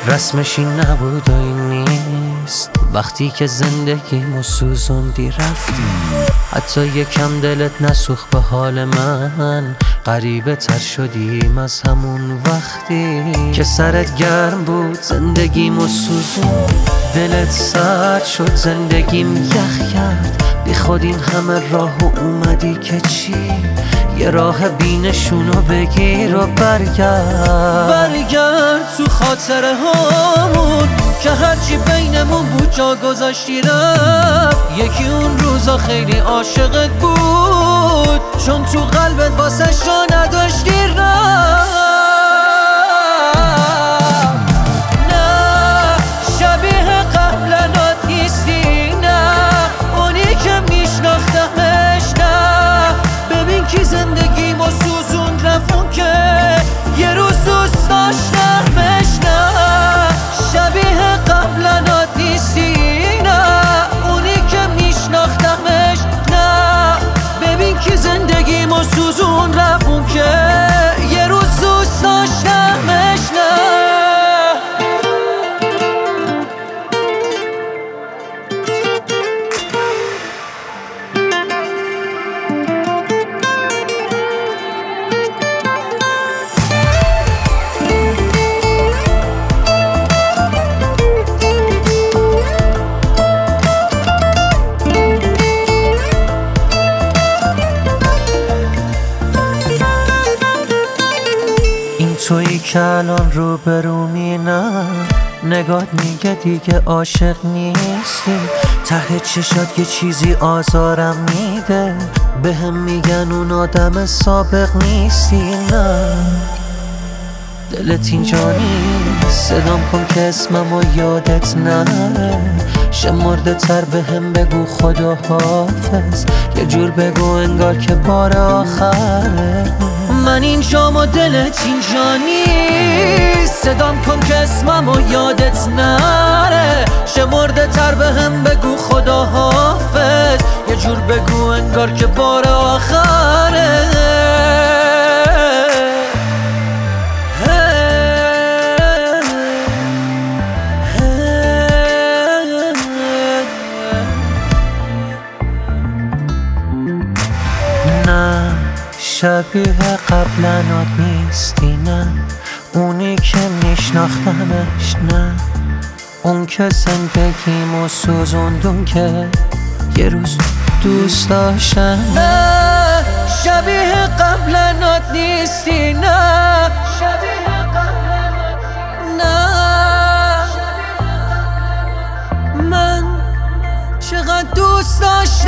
رسمش این نبود و این نیست. وقتی که زندگیمو سوزوندی رفتی، حتی یکم دلت نسوخت به حال من. غریبه تر شدیم از همون وقتی که سرت گرم بود زندگیمو سوزون. دلت سرد شد زندگیم یخ کرد، بی خود این همه راهو اومدی که چی؟ یه راه بینشونو بگیر و برگرد تو خاطره هامون که هرچی بینمون بود جا گذاشتی رفت. یکی اون روزا خیلی عاشقت بود، چون تو قلبت واسش جا نداشتی رفت. نه شبیه قبلنات نیستی، نه اونی که میشناختمش. نه ببین کی زندگیمو سوزون رفت که یه روز دوست داشتمش. نه شبیه قبلنات نیستی، نه اونی که میشناختمش. نه ببین کی زندگیمو سوزون رفت که یه روز دوست داشتمش. نه تویی که الان رو برومی، نه نگات میگه دیگه عاشق نیستی. ته چشات یه چیزی آزارم میده، بهم میگن اون آدم سابق نیستی. نه دلت اینجا نیست، صدام کن که اسممو یادت نره. شمرده تر بهم بگو خدا حافظ، یه جور بگو انگار که بار آخره. من اینجام و دلت اینجا نیست، صدام کن که اسممو یادت نره. شمرده تر بهم بگو خدا حافظ، یه جور بگو انگار که بار آخره. شبیه قبلنات نیستی، نه اونی که میشناختمش. نه اون که زندگیمو سوزوندون که یه روز دوست داشتم. نه شبیه قبلنات نیستی، نه شبیه قبلنات. نه من چقدر دوست داشتم